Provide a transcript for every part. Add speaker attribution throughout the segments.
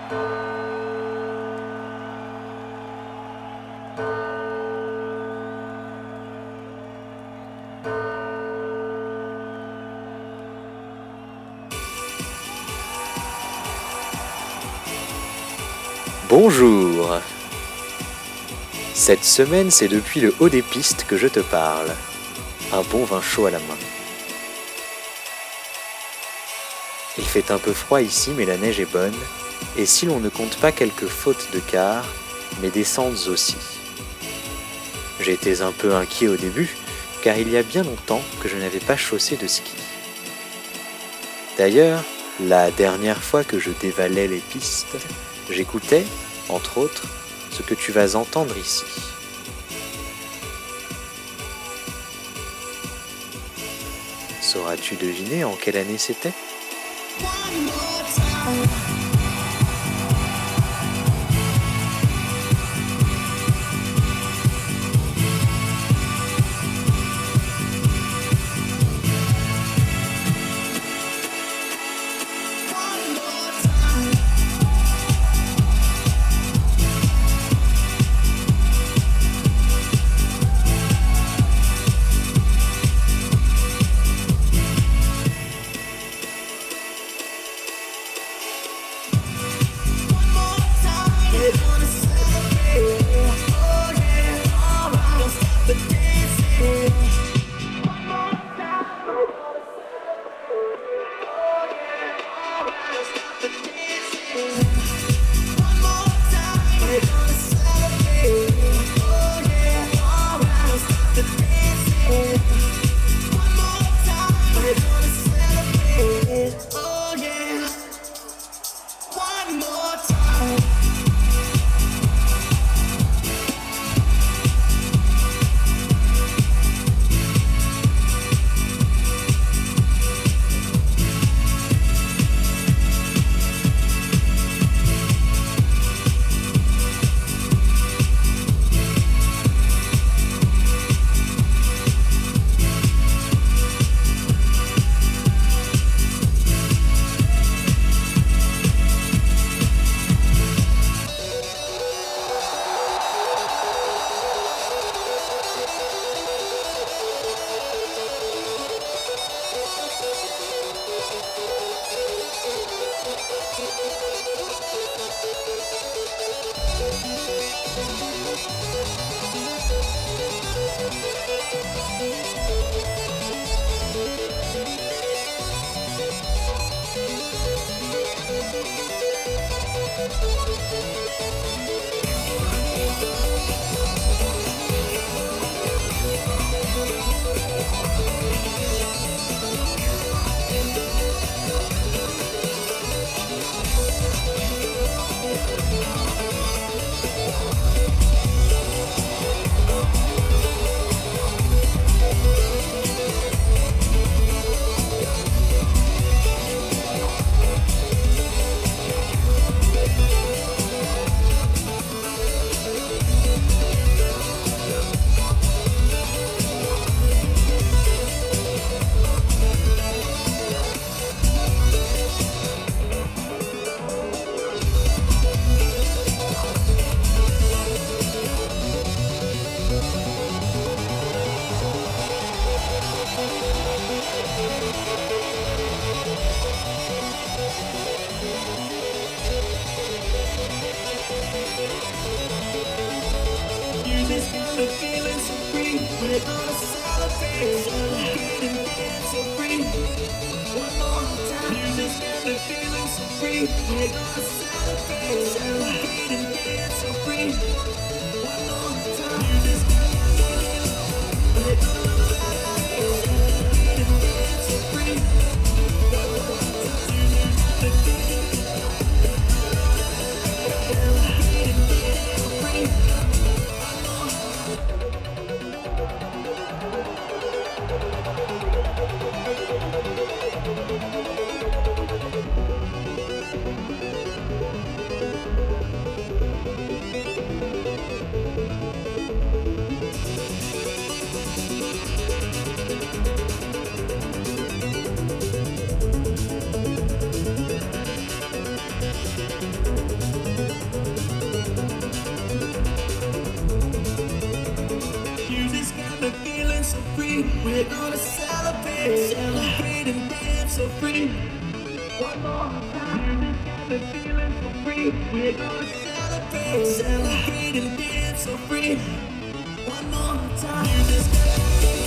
Speaker 1: Bonjour. Cette semaine, c'est depuis le haut des pistes que je te parle. Un bon vin chaud à la main. Il fait un peu froid ici, mais la neige est bonne, et si l'on ne compte pas quelques fautes de quart, mes descentes aussi. J'étais un peu inquiet au début, car il y a bien longtemps que je n'avais pas chaussé de ski. D'ailleurs, la dernière fois que je dévalais les pistes, j'écoutais, entre autres, ce que tu vas entendre ici. Sauras-tu deviner en quelle année c'était ?
Speaker 2: so free. One more time, the feeling so free. We're gonna celebrate and dance so free. One more time, you just gotta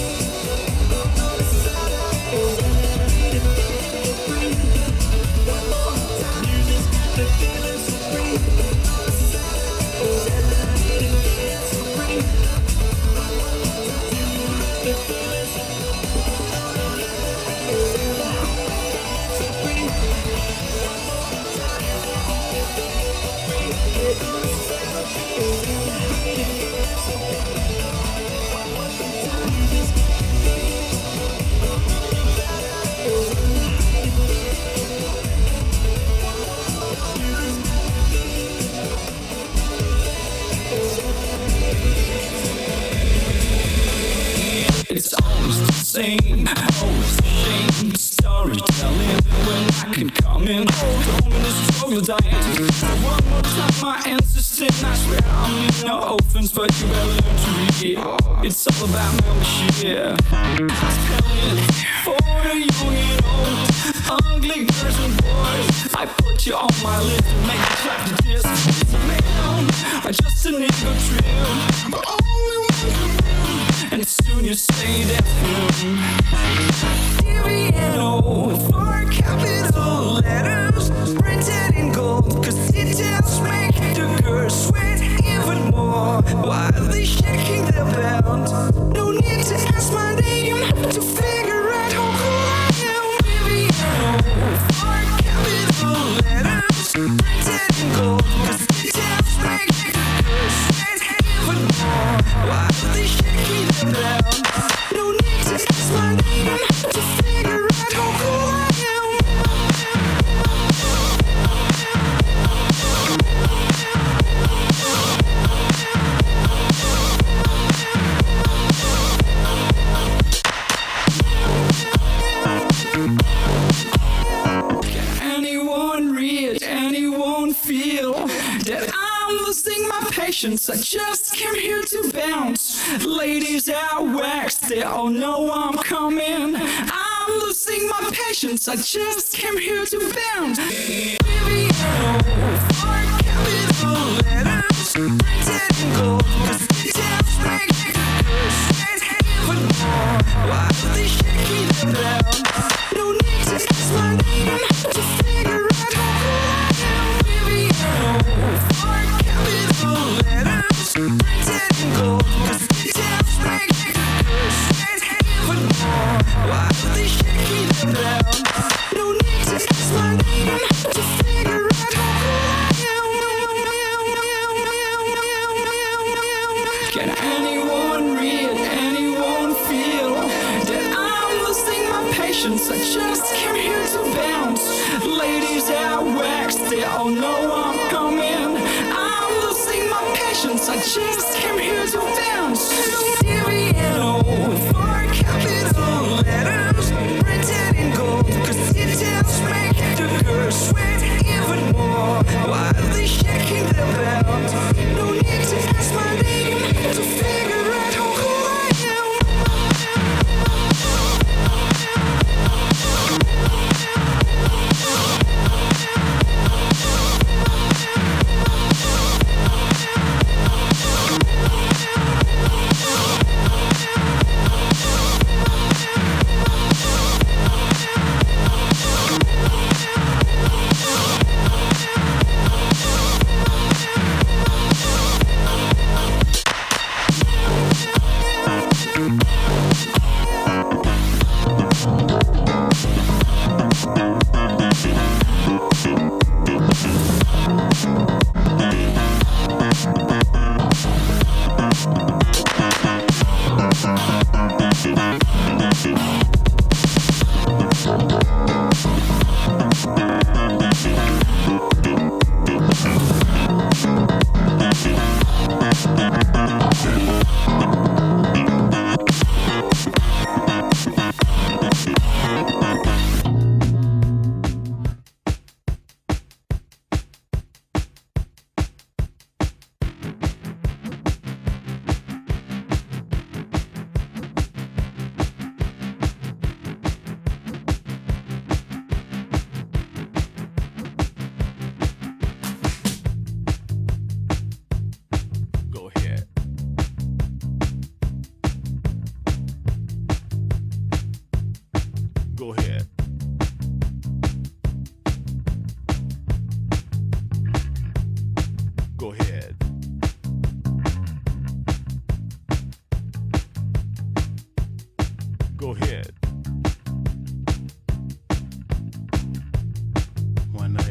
Speaker 2: celebrate and dance so free. One more time, you just gotta feel it so free. Celebrate and dance so free. One more time, you just gotta feel it so free.
Speaker 3: It's always the same, always the same storytelling. When I can come in, home in the struggle dying. One more time, my ancestors. I swear I mean no offense, but you better learn to read it. It's all about membership. Telling for the young and old, ugly girls and boys. I put you on my list and make you clap to this. Man, I'm just a nigga trill, but only one can win. And soon you say that's him. DVNO for capital letters printed in gold, cause details make the girls sweat even more while they shaking their belt. No need to ask my name to figure out how cool I am. DVNO for capital letters printed in gold, cause details make the girls sweat even more while they shaking their belt. No need to ask my name to figure out how cool I am. Can anyone read, anyone feel that I'm losing my patience? I just came here to bounce. Ladies out waxed, they all know I'm coming. I'm losing my patience, I just came here to bounce. For capital letters printed in gold, cause details make the girls sweat even more while they shaking their belt. No need to ask my name to figure out how cool I am. For capital letters printed in gold, cause details make the girls sweat even more while they shaking their belt. No need to ask my name to figure out how cool I am. Can anyone read, anyone feel that I'm losing my patience? I just came here to bounce. Ladies out waxed, they all know I'm coming. I'm losing my patience, I just came here to bounce. DVNO for capital letters printed in gold, cause details make the girls sweat even more while they shaking their belt. No need to ask my name to figure out how cool I am.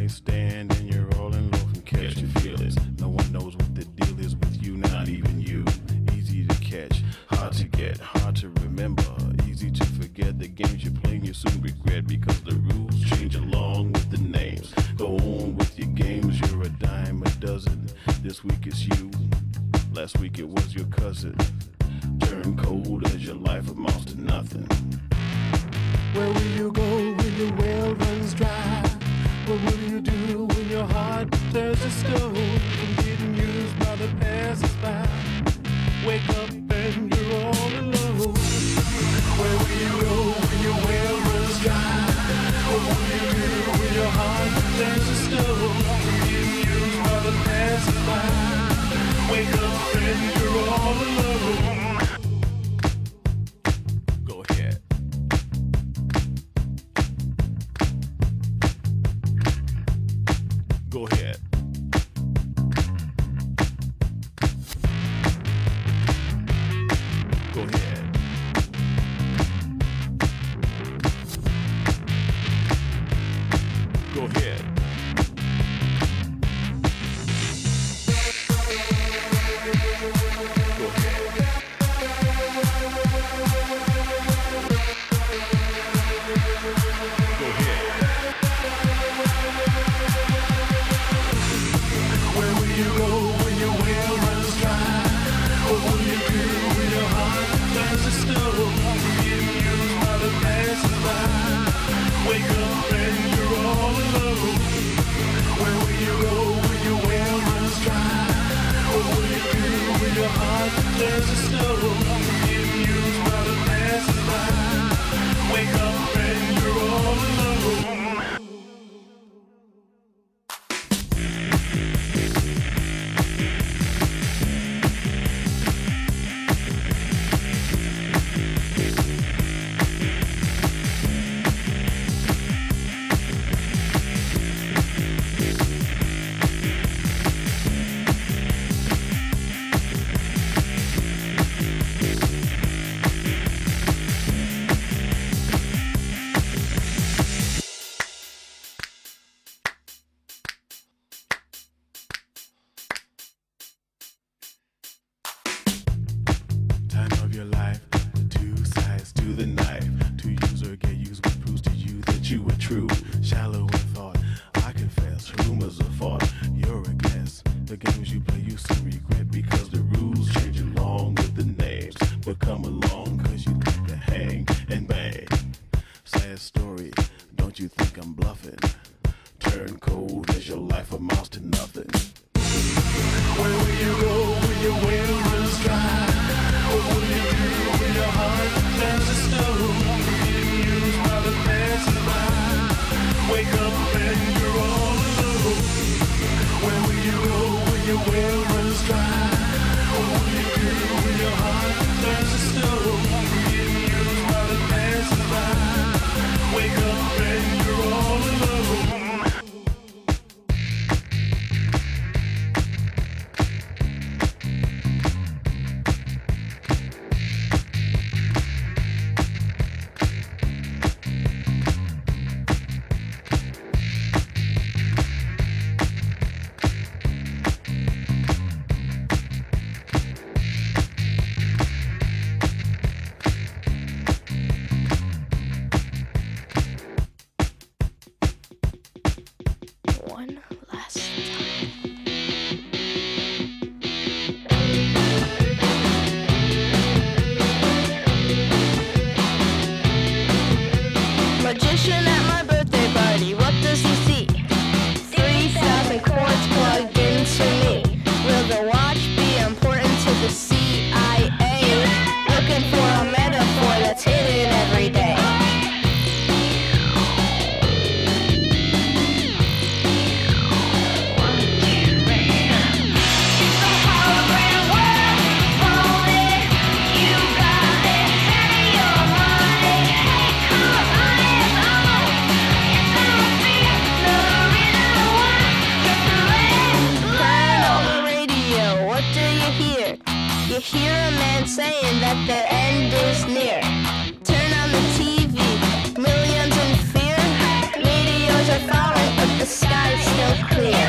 Speaker 4: night stand and you're rolling low from catch your feelings. No one knows what the deal is with you, not even you. Easy to catch, hard to get, hard to remember. Easy to forget the games you're playing, you soon regret because the rules change along with the names. Go on with your games, you're a dime a dozen. This week it's you, last week it was your cousin. Turn cold as your life amounts to nothing.
Speaker 5: Where will you go when your well runs dry? What will you do when your heart turns to stone and getting used by the passers-by? Wake up and you're all alone. Where will you go when your well runs dry? What will you do when your heart turns to stone and getting used by the passers-by? Wake up and you're all alone.
Speaker 4: Go ahead. Go ahead. Go ahead. Go ahead. Go ahead. Go ahead.
Speaker 5: Where will you go when your well runs dry? What will you do when your heart turns to stone? Getting used by the passers-by. Wake up and you're all alone. Where will you go when your well runs dry? What will you do when your heart turns to stone? Getting used by the passers-by. Wake up and you're all alone.
Speaker 4: Time of your life, two sides to the knife. To use or get used, what proves to you that you were true. Shallow in thought, I confess, rumors of thought. You're a guess. The games you play you soon regret because the rules change along with the names. But come along cause you like to hang and bang. Sad story, don't you think I'm bluffing? Turn cold as your life amounts to nothing.
Speaker 5: Where will you go when your well runs dry? What will you do when your heart turns to stone? Getting used by the passers-by. Wake up and you're all alone. Where will you go when your well runs dry? What will you do when your heart turns to stone? Getting used by the passers-by. Wake up and you're all alone.
Speaker 6: One last time. Magician at my birthday party, what does he see? 3,000 cords plugged into me. Will the watch be important to the CIA? Looking for a metaphor that's hidden every day. You hear a man saying that the end is near. Turn on the TV, millions in fear. Meteors are falling, but the the sky's still clear.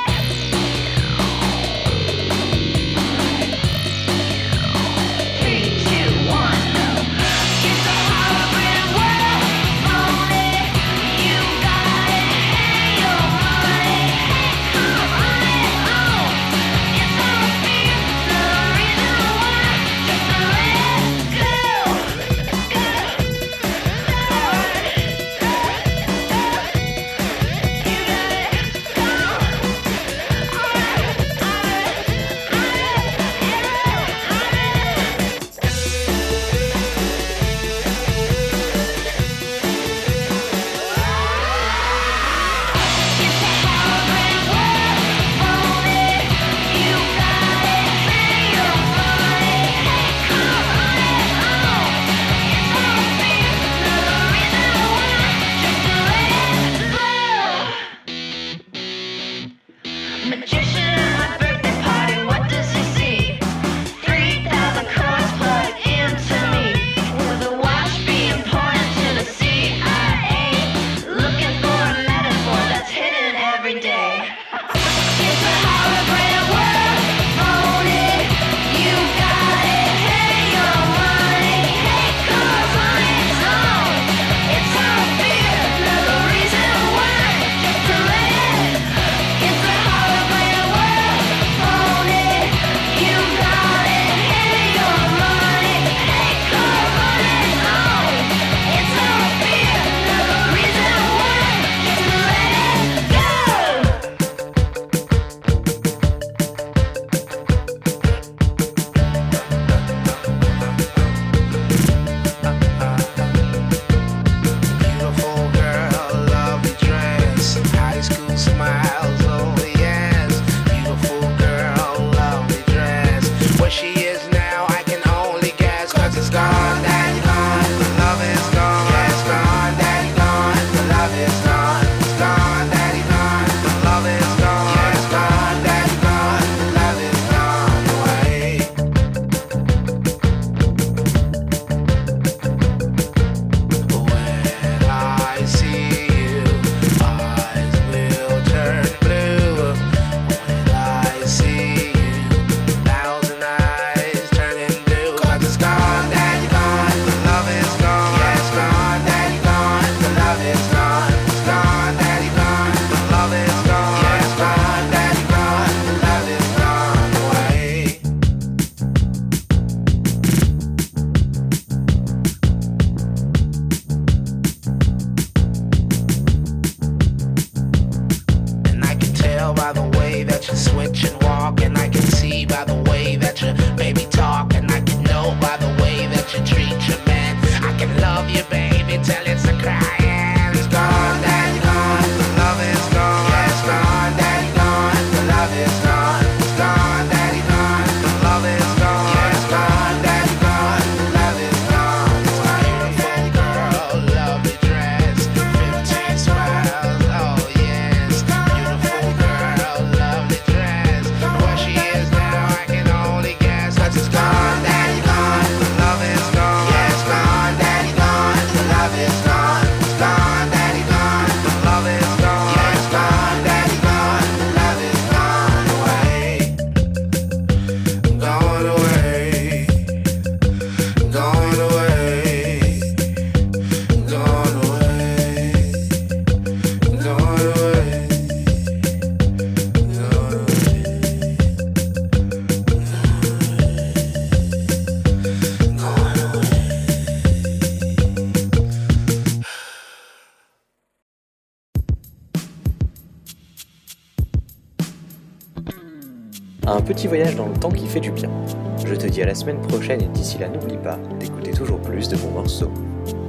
Speaker 1: Un petit voyage dans le temps qui fait du bien. Je te dis à la semaine prochaine et d'ici là n'oublie pas d'écouter toujours plus de bons morceaux.